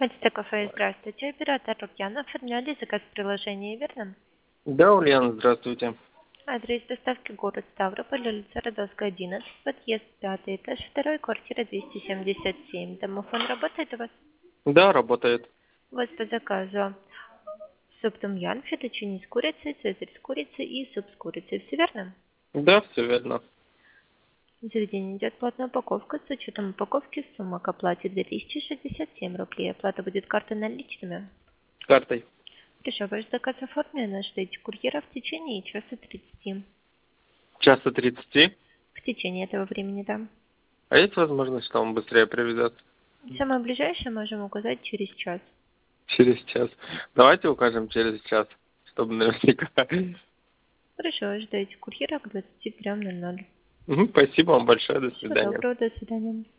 Мастер кафе, здравствуйте. Оператор Ульяна. Оформляли заказ в приложении, верно? Да, Ульяна, здравствуйте. Адрес доставки город Ставрополь, улица Родовская, 11, подъезд 5 этаж, 2, квартира 277. Домофон работает у вас? Да, работает. У вас по заказу суп том-ям, фетучини с курицей, цезарь с курицей и суп с курицей. Все верно? Да, все верно. В заведении идет платная упаковка. С учетом упаковки сумма к оплате 2067 рублей. Оплата будет картой наличными. Картой. Хорошо, ваш заказ оформлен. Ждите курьера в течение часа 30. Часа 30. В течение этого времени, да. А есть возможность, что он быстрее привезет? Самое ближайшее можем указать через час. Через час. Давайте укажем через час, чтобы наверняка. Хорошо, ждите курьера к 23:00. Спасибо вам большое. До Всего свидания. доброго, до свидания.